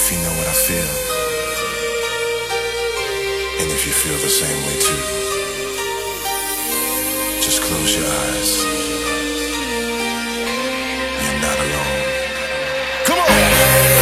If you know what I feel, and if you feel the same way too, just close your eyes. You're not alone. Come on!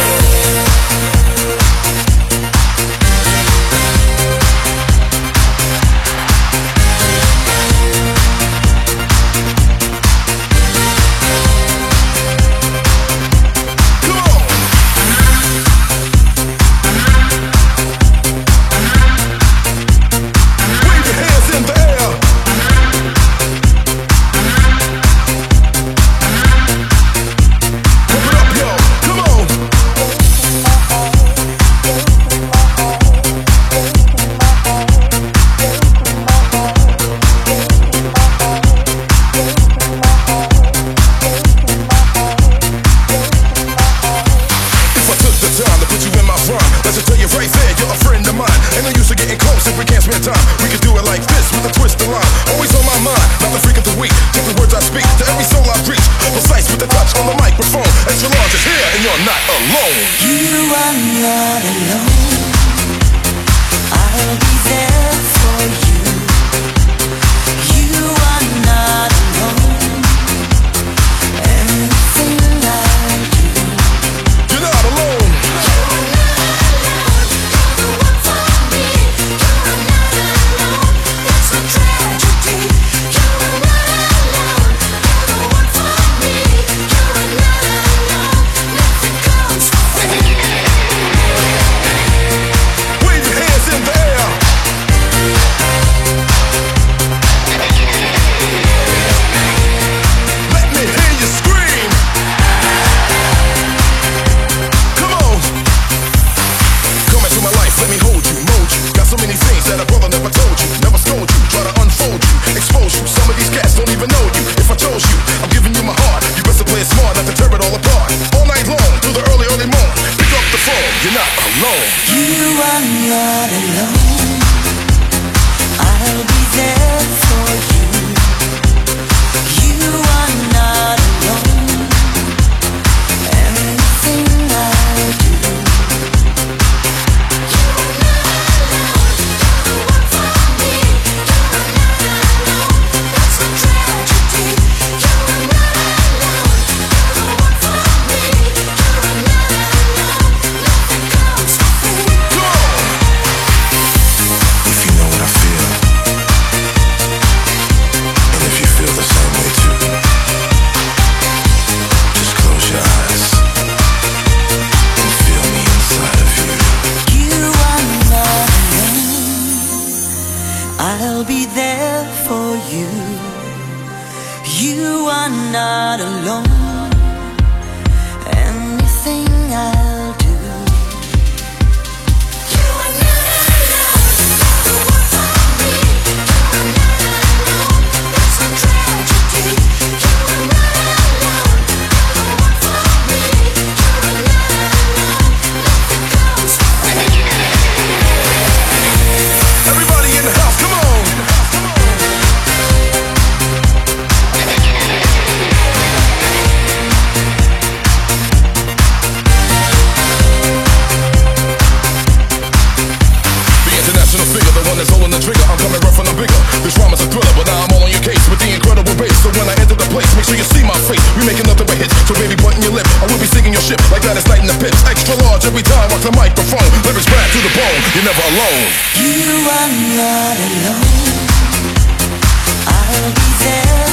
I'll be there for you. You are not alone. Anything I'll do. You are not alone. The one for me. You are not alone. It's a tragedy. You are not alone. The one for me. You are not alone. Nothing comes free. Everybody in the house, come on! That's holding the trigger, I'm coming rough and I'm bigger. This rhyme is a thriller, but now I'm all on your case with the incredible bass. So when I enter the place, make sure you see my face. We making nothing but hits, so baby button your lip. I will be singing your ship like that is night in the pits. Extra large every time, watch the microphone. Lyrics bad to the bone, you're never alone. You are not alone. I'll be there.